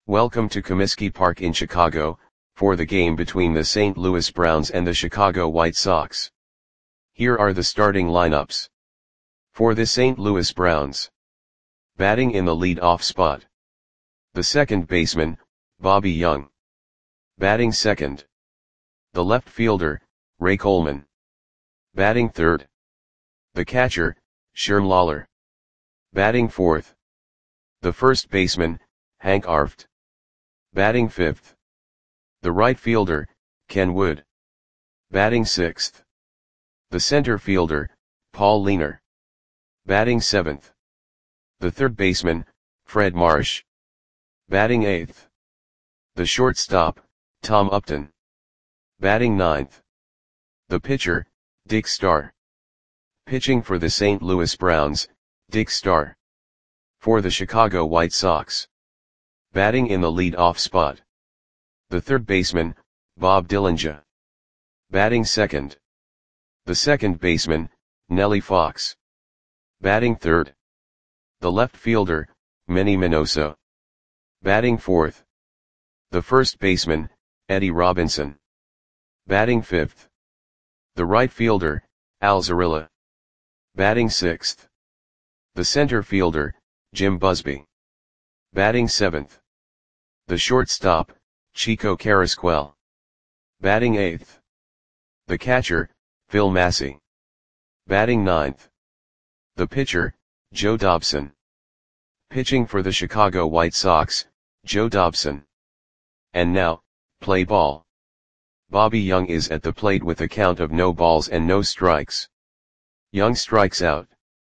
Welcome to Comiskey Park in Chicago, for the game between the St. Louis Browns and the Chicago White Sox. Here are the starting lineups. For the St. Louis Browns. Batting in the lead-off spot. The second baseman, Bobby Young. Batting second. The left fielder, Ray Coleman. Batting third. The catcher, Sherm Lollar. Batting fourth. The first baseman, Hank Arft. Batting fifth. The right fielder, Ken Wood. Batting sixth. The center fielder, Paul Lehner. Batting seventh. The third baseman, Fred Marsh. Batting eighth. The shortstop, Tom Upton. Batting ninth. The pitcher, Dick Starr. Pitching for the St. Louis Browns, Dick Starr. For the Chicago White Sox. Batting in the lead-off spot. The third baseman, Bob Dillinger. Batting second. The second baseman, Nellie Fox. Batting third. The left fielder, Manny Minoso. Batting fourth. The first baseman, Eddie Robinson. Batting fifth. The right fielder, Al Zarilla. Batting sixth. The center fielder, Jim Busby. Batting seventh. The shortstop, Chico Carrasquel. Batting eighth. The catcher, Phil Massey. Batting ninth. The pitcher, Joe Dobson. Pitching for the Chicago White Sox, Joe Dobson. And now, play ball. Bobby Young is at the plate with a count of no balls and no strikes. Young strikes out.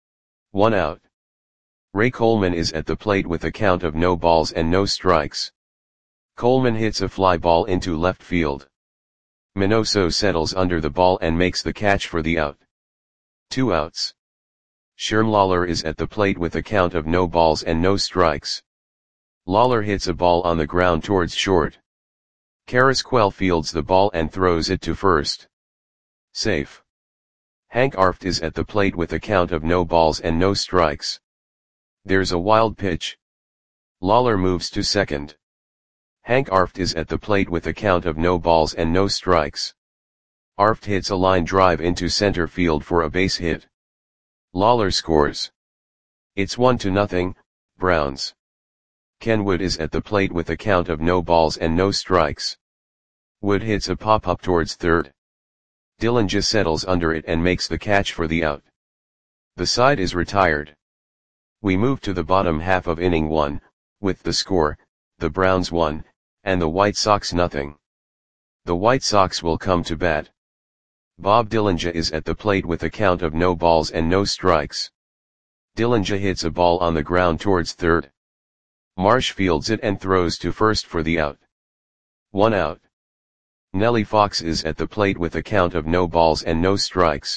1 out. Ray Coleman is at the plate with a count of no balls and no strikes. Coleman hits a fly ball into left field. Minoso settles under the ball and makes the catch for the out. 2 outs. Sherm Lollar is at the plate with a count of no balls and no strikes. Lollar hits a ball on the ground towards short. Carrasquel fields the ball and throws it to first. Safe. Hank Arft is at the plate with a count of no balls and no strikes. There's a wild pitch. Lollar moves to second. Hank Arft is at the plate with a count of no balls and no strikes. Arft hits a line drive into center field for a base hit. Lollar scores. It's 1-0, Browns. Ken Wood is at the plate with a count of no balls and no strikes. Wood hits a pop-up towards third. Dillinger settles under it and makes the catch for the out. The side is retired. We move to the bottom half of inning 1, with the score, the Browns 1, and the White Sox 0. The White Sox will come to bat. Bob Dillinger is at the plate with a count of no balls and no strikes. Dillinger hits a ball on the ground towards third. Marsh fields it and throws to first for the out. 1 out. Nellie Fox is at the plate with a count of no balls and no strikes.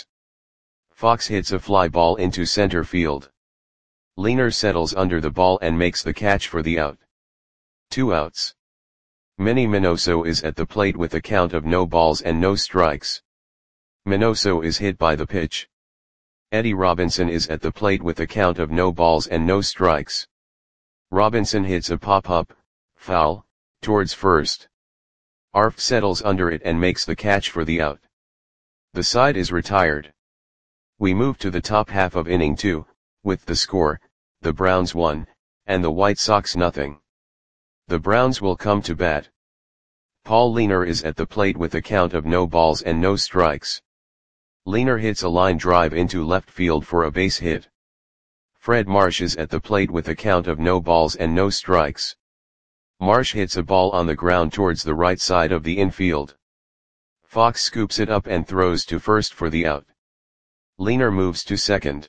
Fox hits a fly ball into center field. Lehner settles under the ball and makes the catch for the out. 2 outs. Manny Minoso is at the plate with a count of no balls and no strikes. Minoso is hit by the pitch. Eddie Robinson is at the plate with a count of no balls and no strikes. Robinson hits a pop-up, foul, towards first. Arft settles under it and makes the catch for the out. The side is retired. We move to the top half of inning 2, with the score, the Browns 1, and the White Sox 0. The Browns will come to bat. Paul Lehner is at the plate with a count of no balls and no strikes. Lehner hits a line drive into left field for a base hit. Fred Marsh is at the plate with a count of no balls and no strikes. Marsh hits a ball on the ground towards the right side of the infield. Fox scoops it up and throws to first for the out. Lehner moves to second.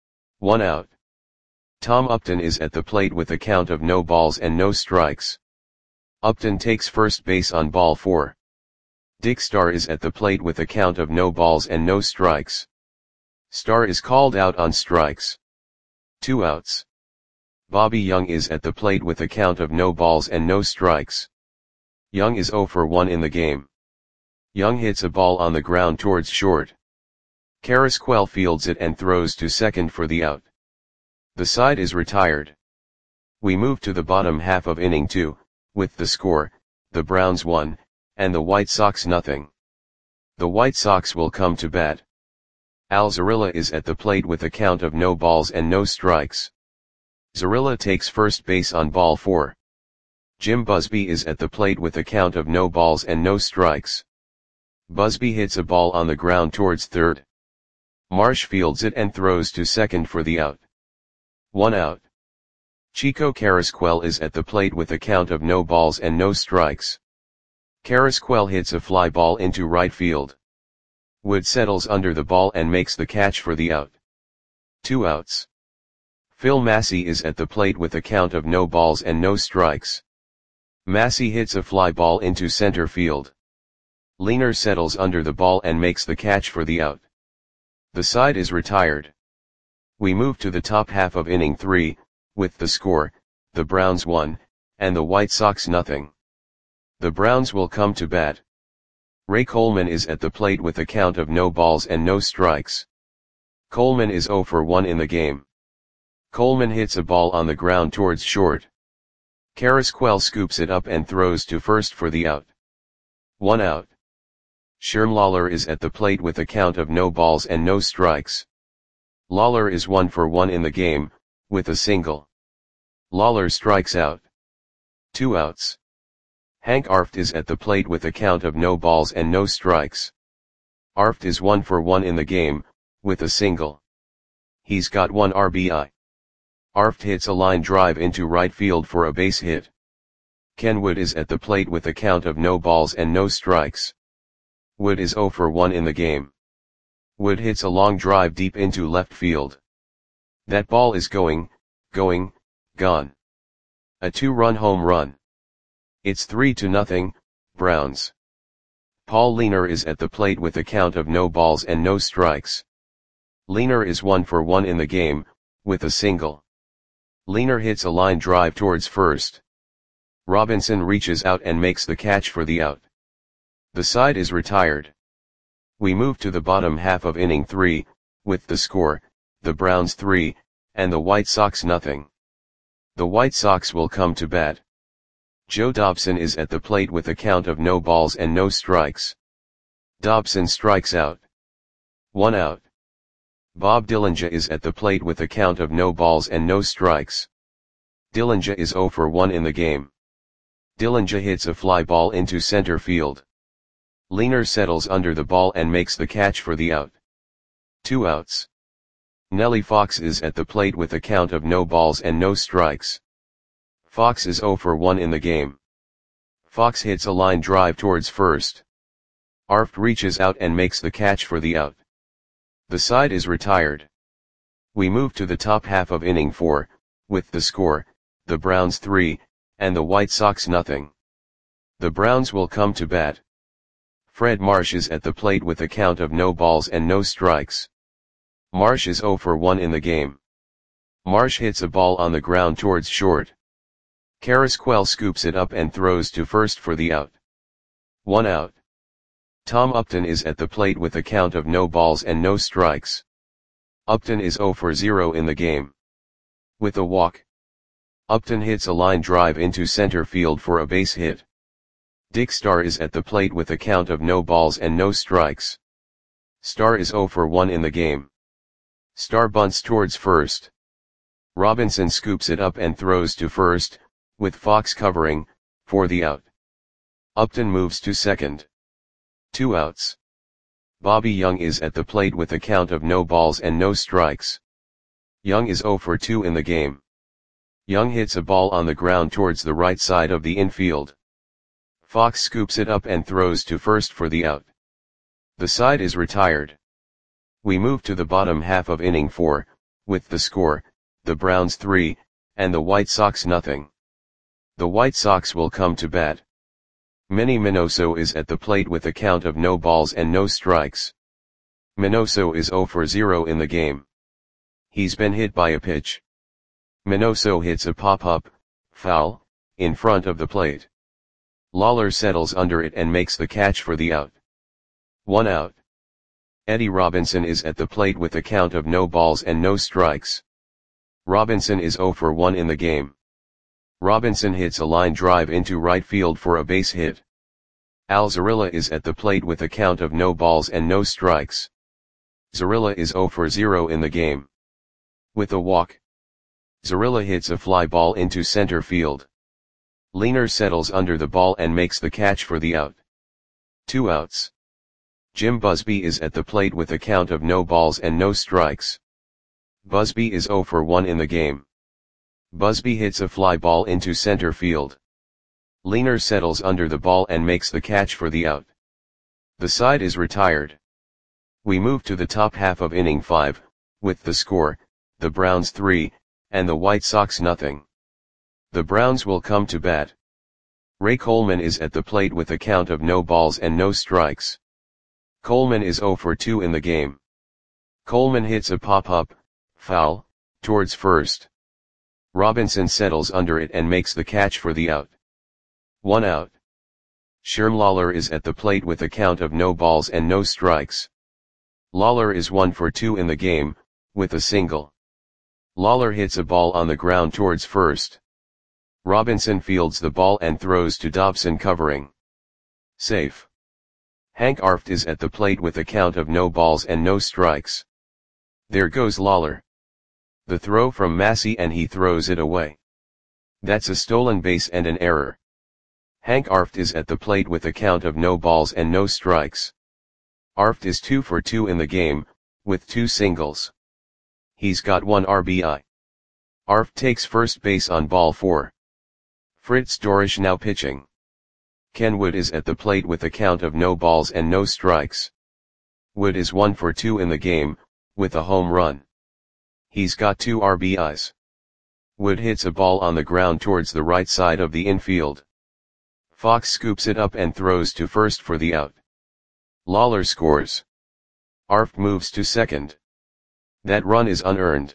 1 out. Tom Upton is at the plate with a count of no balls and no strikes. Upton takes first base on ball 4. Dick Starr is at the plate with a count of no balls and no strikes. Starr is called out on strikes. 2 outs. Bobby Young is at the plate with a count of no balls and no strikes. Young is 0 for 1 in the game. Young hits a ball on the ground towards short. Carrasquel fields it and throws to second for the out. The side is retired. We move to the bottom half of inning 2, with the score, the Browns 1, and the White Sox nothing. The White Sox will come to bat. Al Zarilla is at the plate with a count of no balls and no strikes. Zarilla takes first base on ball 4. Jim Busby is at the plate with a count of no balls and no strikes. Busby hits a ball on the ground towards third. Marsh fields it and throws to second for the out. 1 out. Chico Carrasquel is at the plate with a count of no balls and no strikes. Carrasquel hits a fly ball into right field. Wood settles under the ball and makes the catch for the out. 2 outs. Phil Massey is at the plate with a count of no balls and no strikes. Massey hits a fly ball into center field. Leaner settles under the ball and makes the catch for the out. The side is retired. We move to the top half of inning 3, with the score, the Browns 1, and the White Sox nothing. The Browns will come to bat. Ray Coleman is at the plate with a count of no balls and no strikes. Coleman is 0 for 1 in the game. Coleman hits a ball on the ground towards short. Carrasquel scoops it up and throws to first for the out. 1 out. Sherm Lawler is at the plate with a count of no balls and no strikes. Lawler is 1 for 1 in the game, with a single. Lawler strikes out. 2 outs. Hank Arft is at the plate with a count of no balls and no strikes. Arft is 1 for 1 in the game, with a single. He's got 1 RBI. Arft hits a line drive into right field for a base hit. Ken Wood is at the plate with a count of no balls and no strikes. Wood is 0 for 1 in the game. Wood hits a long drive deep into left field. That ball is gone. A 2-run home run. It's 3-0, Browns. Paul Leaner is at the plate with a count of no balls and no strikes. Leaner is 1 for 1 in the game, with a single. Leaner hits a line drive towards first. Robinson reaches out and makes the catch for the out. The side is retired. We move to the bottom half of inning 3, with the score, the Browns 3, and the White Sox nothing. The White Sox will come to bat. Joe Dobson is at the plate with a count of no balls and no strikes. Dobson strikes out. 1 out. Bob Dillinger is at the plate with a count of no balls and no strikes. Dillinger is 0 for 1 in the game. Dillinger hits a fly ball into center field. Leaner settles under the ball and makes the catch for the out. 2 outs. Nellie Fox is at the plate with a count of no balls and no strikes. Fox is 0 for 1 in the game. Fox hits a line drive towards first. Arft reaches out and makes the catch for the out. The side is retired. We move to the top half of inning 4, with the score, the Browns 3, and the White Sox nothing. The Browns will come to bat. Fred Marsh is at the plate with a count of no balls and no strikes. Marsh is 0 for 1 in the game. Marsh hits a ball on the ground towards short. Carrasquel scoops it up and throws to first for the out. 1 out. Tom Upton is at the plate with a count of no balls and no strikes. Upton is 0 for 0 in the game. With a walk. Upton hits a line drive into center field for a base hit. Dick Starr is at the plate with a count of no balls and no strikes. Starr is 0 for 1 in the game. Starr bunts towards first. Robinson scoops it up and throws to first, with Fox covering, for the out. Upton moves to second. 2 outs. Bobby Young is at the plate with a count of no balls and no strikes. Young is 0 for 2 in the game. Young hits a ball on the ground towards the right side of the infield. Fox scoops it up and throws to first for the out. The side is retired. We move to the bottom half of inning 4, with the score, the Browns 3, and the White Sox nothing. The White Sox will come to bat. Manny Minoso is at the plate with a count of no balls and no strikes. Minoso is 0 for 0 in the game. He's been hit by a pitch. Minoso hits a pop-up, foul, in front of the plate. Lawler settles under it and makes the catch for the out. 1 out. Eddie Robinson is at the plate with a count of no balls and no strikes. Robinson is 0 for 1 in the game. Robinson hits a line drive into right field for a base hit. Alzarilla is at the plate with a count of no balls and no strikes. Zarilla is 0 for 0 in the game. With a walk, Zarilla hits a fly ball into center field. Leaner settles under the ball and makes the catch for the out. 2 outs. Jim Busby is at the plate with a count of no balls and no strikes. Busby is 0 for 1 in the game. Busby hits a fly ball into center field. Leaner settles under the ball and makes the catch for the out. The side is retired. We move to the top half of inning 5, with the score, the Browns 3, and the White Sox nothing. The Browns will come to bat. Ray Coleman is at the plate with a count of no balls and no strikes. Coleman is 0 for 2 in the game. Coleman hits a pop-up, foul, towards first. Robinson settles under it and makes the catch for the out. 1 out. Sherm Lawler is at the plate with a count of no balls and no strikes. Lawler is 1 for 2 in the game, with a single. Lawler hits a ball on the ground towards first. Robinson fields the ball and throws to Dobson covering. Safe. Hank Arft is at the plate with a count of no balls and no strikes. There goes Lawler. The throw from Massey and he throws it away. That's a stolen base and an error. Hank Arft is at the plate with a count of no balls and no strikes. Arft is 2 for 2 in the game, with 2 singles. He's got 1 RBI. Arft takes first base on ball 4. Fritz Dorisch now pitching. Ken Wood is at the plate with a count of no balls and no strikes. Wood is 1 for 2 in the game, with a home run. He's got 2 RBIs. Wood hits a ball on the ground towards the right side of the infield. Fox scoops it up and throws to first for the out. Lawler scores. Arft moves to second. That run is unearned.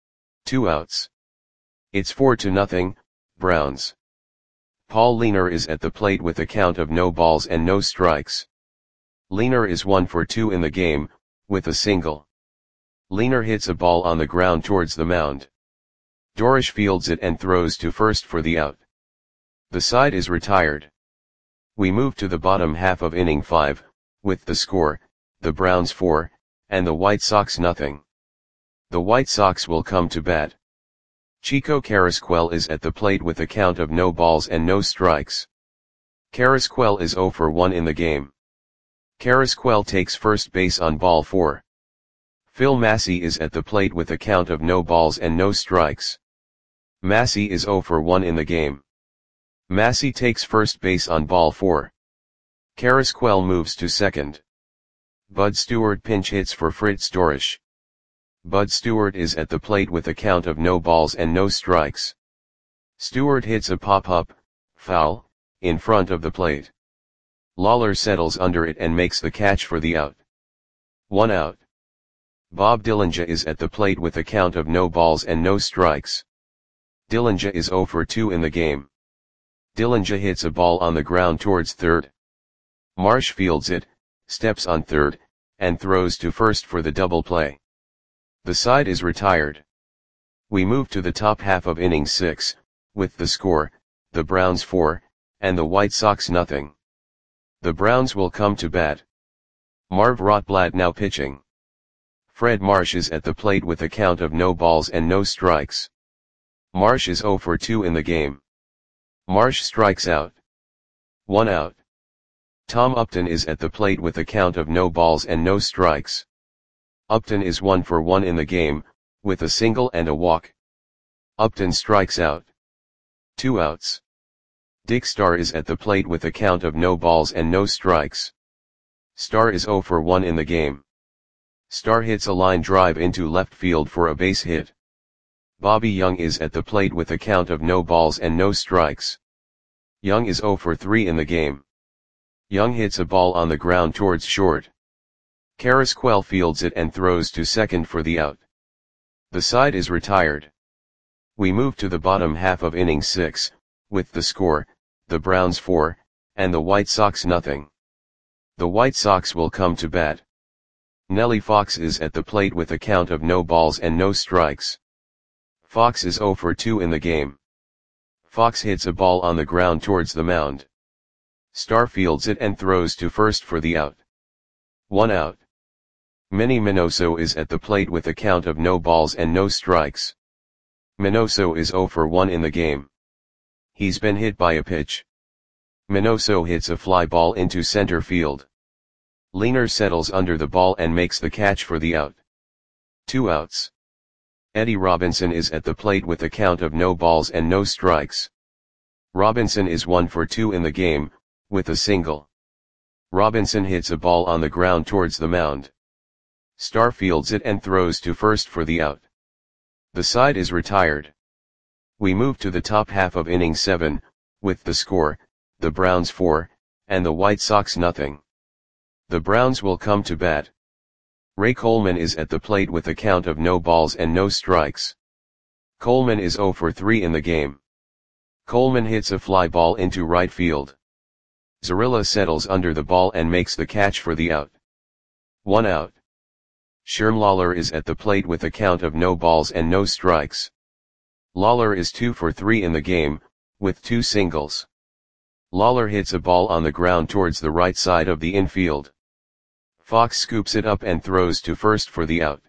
2 outs. It's 4-0, Browns. Paul Leaner is at the plate with a count of no balls and no strikes. Leaner is 1 for 2 in the game, with a single. Leaner hits a ball on the ground towards the mound. Dorisch fields it and throws to first for the out. The side is retired. We move to the bottom half of inning 5, with the score, the Browns 4, and the White Sox nothing. The White Sox will come to bat. Chico Carrasquel is at the plate with a count of no balls and no strikes. Carrasquel is 0 for 1 in the game. Carrasquel takes first base on ball 4. Phil Massey is at the plate with a count of no balls and no strikes. Massey is 0 for 1 in the game. Massey takes first base on ball 4. Carrasquel moves to second. Bud Stewart pinch hits for Fritz Dorisch. Bud Stewart is at the plate with a count of no balls and no strikes. Stewart hits a pop-up, foul, in front of the plate. Lawler settles under it and makes the catch for the out. 1 out. Bob Dillinger is at the plate with a count of no balls and no strikes. Dillinger is 0 for 2 in the game. Dillinger hits a ball on the ground towards third. Marsh fields it, steps on third, and throws to first for the double play. The side is retired. We move to the top half of inning 6, with the score, the Browns 4, and the White Sox nothing. The Browns will come to bat. Marv Rotblatt now pitching. Fred Marsh is at the plate with a count of no balls and no strikes. Marsh is 0 for 2 in the game. Marsh strikes out. 1 out. Tom Upton is at the plate with a count of no balls and no strikes. Upton is 1 for 1 in the game, with a single and a walk. Upton strikes out. 2 outs. Dick Starr is at the plate with a count of no balls and no strikes. Starr is 0 for 1 in the game. Starr hits a line drive into left field for a base hit. Bobby Young is at the plate with a count of no balls and no strikes. Young is 0 for 3 in the game. Young hits a ball on the ground towards short. Carrasquel fields it and throws to second for the out. The side is retired. We move to the bottom half of inning 6, with the score, the Browns 4, and the White Sox nothing. The White Sox will come to bat. Nellie Fox is at the plate with a count of no balls and no strikes. Fox is 0 for 2 in the game. Fox hits a ball on the ground towards the mound. Star fields it and throws to first for the out. 1 out. Manny Minoso is at the plate with a count of no balls and no strikes. Minoso is 0 for 1 in the game. He's been hit by a pitch. Minoso hits a fly ball into center field. Leaner settles under the ball and makes the catch for the out. 2 outs. Eddie Robinson is at the plate with a count of no balls and no strikes. Robinson is 1 for 2 in the game, with a single. Robinson hits a ball on the ground towards the mound. Star fields it and throws to first for the out. The side is retired. We move to the top half of inning 7, with the score, the Browns 4, and the White Sox nothing. The Browns will come to bat. Ray Coleman is at the plate with a count of no balls and no strikes. Coleman is 0 for 3 in the game. Coleman hits a fly ball into right field. Zarilla settles under the ball and makes the catch for the out. 1 out. Sherm Lawler is at the plate with a count of no balls and no strikes. Lawler is 2 for 3 in the game, with 2 singles. Lawler hits a ball on the ground towards the right side of the infield. Fox scoops it up and throws to first for the out.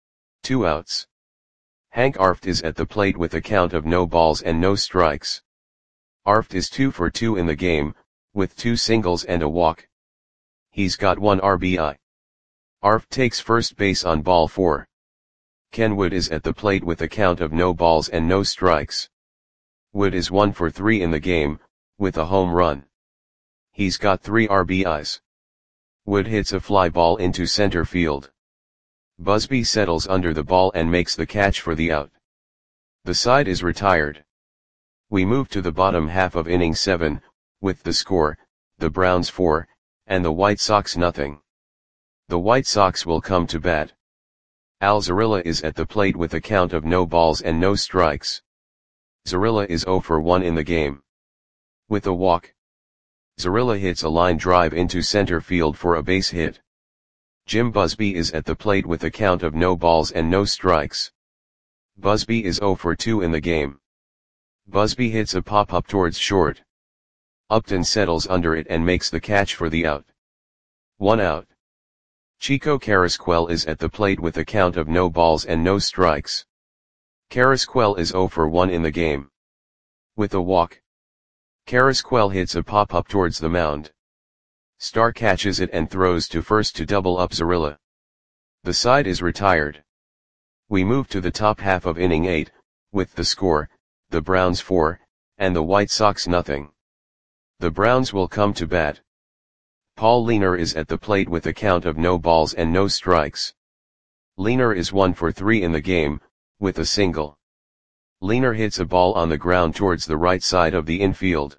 2 outs. Hank Arft is at the plate with a count of no balls and no strikes. Arft is 2 for 2 in the game, with 2 singles and a walk. He's got 1 RBI. Arft takes first base on ball 4. Ken Wood is at the plate with a count of no balls and no strikes. Wood is 1 for 3 in the game, with a home run. He's got 3 RBIs. Wood hits a fly ball into center field. Busby settles under the ball and makes the catch for the out. The side is retired. We move to the bottom half of inning 7, with the score, the Browns 4, and the White Sox nothing. The White Sox will come to bat. Al Zarilla is at the plate with a count of no balls and no strikes. Zarilla is 0 for 1 in the game. With a walk. Zarilla hits a line drive into center field for a base hit. Jim Busby is at the plate with a count of no balls and no strikes. Busby is 0 for 2 in the game. Busby hits a pop-up towards short. Upton settles under it and makes the catch for the out. 1 out. Chico Carrasquel is at the plate with a count of no balls and no strikes. Carrasquel is 0 for 1 in the game. With a walk. Carrasquel hits a pop-up towards the mound. Star catches it and throws to first to double up Zarilla. The side is retired. We move to the top half of inning 8, with the score, the Browns 4, and the White Sox nothing. The Browns will come to bat. Paul Leaner is at the plate with a count of no balls and no strikes. Leaner is 1 for 3 in the game, with a single. Leaner hits a ball on the ground towards the right side of the infield.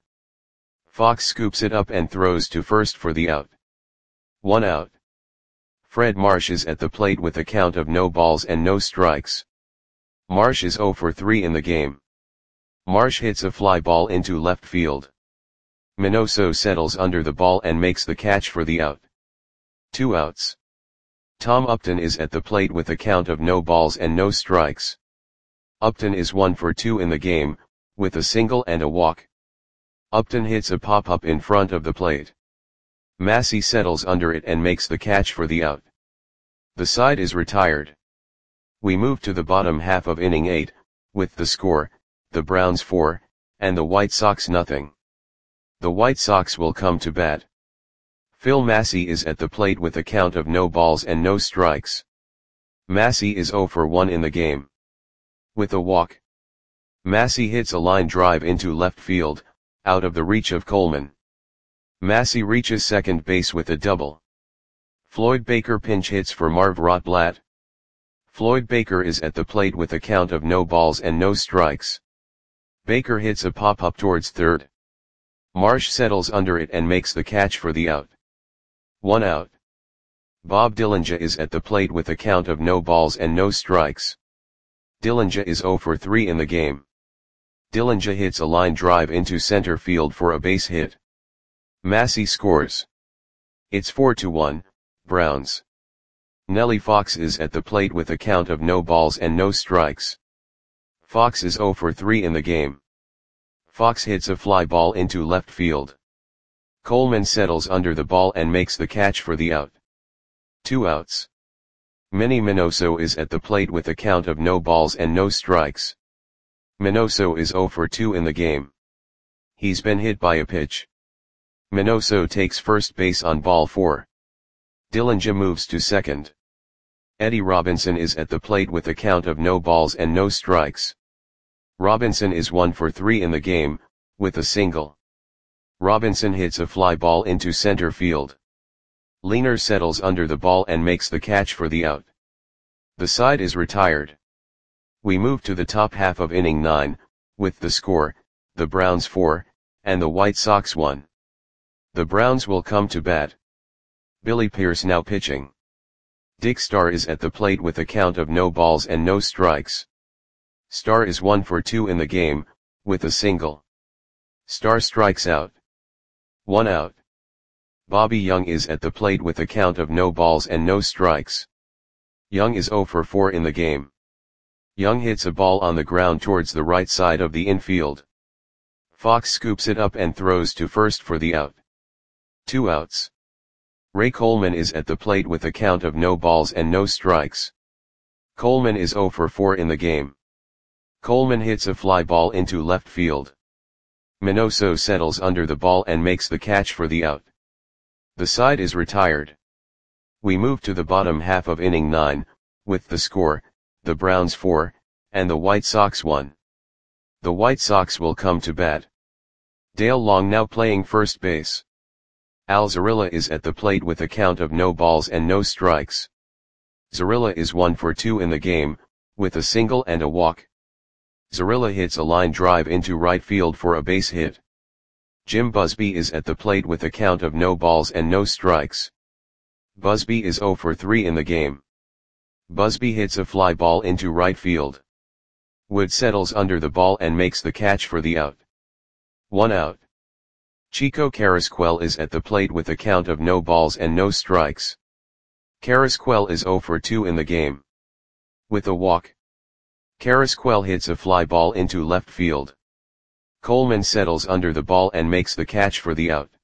Fox scoops it up and throws to first for the out. 1 out. Fred Marsh is at the plate with a count of no balls and no strikes. Marsh is 0 for 3 in the game. Marsh hits a fly ball into left field. Minoso settles under the ball and makes the catch for the out. 2 outs. Tom Upton is at the plate with a count of no balls and no strikes. Upton is 1 for 2 in the game, with a single and a walk. Upton hits a pop-up in front of the plate. Massey settles under it and makes the catch for the out. The side is retired. We move to the bottom half of inning 8, with the score, the Browns 4, and the White Sox nothing. The White Sox will come to bat. Phil Massey is at the plate with a count of no balls and no strikes. Massey is 0 for 1 in the game. With a walk. Massey hits a line drive into left field, out of the reach of Coleman. Massey reaches second base with a double. Floyd Baker pinch hits for Marv Rotblatt. Floyd Baker is at the plate with a count of no balls and no strikes. Baker hits a pop-up towards third. Marsh settles under it and makes the catch for the out. 1 out. Bob Dillinger is at the plate with a count of no balls and no strikes. Dillinger is 0 for 3 in the game. Dillinger hits a line drive into center field for a base hit. Massey scores. It's 4-1, Browns. Nellie Fox is at the plate with a count of no balls and no strikes. Fox is 0 for 3 in the game. Fox hits a fly ball into left field. Coleman settles under the ball and makes the catch for the out. 2 outs. Manny Minoso is at the plate with a count of no balls and no strikes. Minoso is 0 for 2 in the game. He's been hit by a pitch. Minoso takes first base on ball 4. Dillinger moves to second. Eddie Robinson is at the plate with a count of no balls and no strikes. Robinson is 1 for 3 in the game, with a single. Robinson hits a fly ball into center field. Leaner settles under the ball and makes the catch for the out. The side is retired. We move to the top half of inning 9, with the score, the Browns 4, and the White Sox 1. The Browns will come to bat. Billy Pierce now pitching. Dick Starr is at the plate with a count of no balls and no strikes. Starr is 1 for 2 in the game, with a single. Starr strikes out. 1 out. Bobby Young is at the plate with a count of no balls and no strikes. Young is 0 for 4 in the game. Young hits a ball on the ground towards the right side of the infield. Fox scoops it up and throws to first for the out. 2 outs. Ray Coleman is at the plate with a count of no balls and no strikes. Coleman is 0 for 4 in the game. Coleman hits a fly ball into left field. Minoso settles under the ball and makes the catch for the out. The side is retired. We move to the bottom half of inning 9, with the score, the Browns 4, and the White Sox 1. The White Sox will come to bat. Dale Long now playing first base. Al Zarilla is at the plate with a count of no balls and no strikes. Zarilla is 1 for 2 in the game, with a single and a walk. Zarilla hits a line drive into right field for a base hit. Jim Busby is at the plate with a count of no balls and no strikes. Busby is 0 for 3 in the game. Busby hits a fly ball into right field. Wood settles under the ball and makes the catch for the out. 1 out. Chico Carrasquel is at the plate with a count of no balls and no strikes. Carrasquel is 0 for 2 in the game. With a walk. Carrasquel hits a fly ball into left field. Coleman settles under the ball and makes the catch for the out.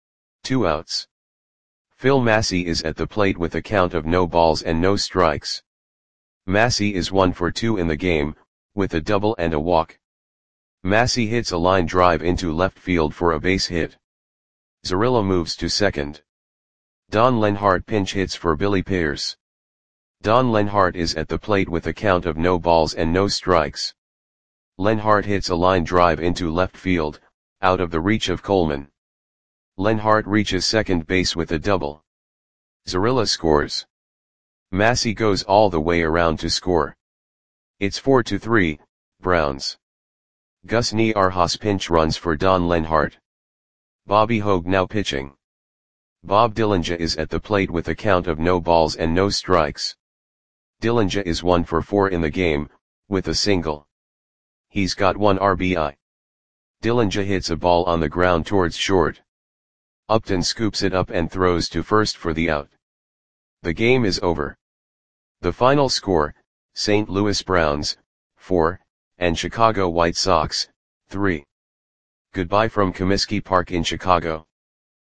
2 outs. Phil Massey is at the plate with a count of no balls and no strikes. Massey is 1 for 2 in the game, with a double and a walk. Massey hits a line drive into left field for a base hit. Zarilla moves to second. Don Lenhart pinch hits for Billy Pierce. Don Lenhart is at the plate with a count of no balls and no strikes. Lenhart hits a line drive into left field, out of the reach of Coleman. Lenhart reaches second base with a double. Zarilla scores. Massey goes all the way around to score. It's 4-3, Browns. Gus Niarjas pinch runs for Don Lenhart. Bobby Hogue now pitching. Bob Dillinger is at the plate with a count of no balls and no strikes. Dillinger is 1 for 4 in the game, with a single. He's got 1 RBI. Dillinger hits a ball on the ground towards short. Upton scoops it up and throws to first for the out. The game is over. The final score, St. Louis Browns, 4, and Chicago White Sox, 3. Goodbye from Comiskey Park in Chicago.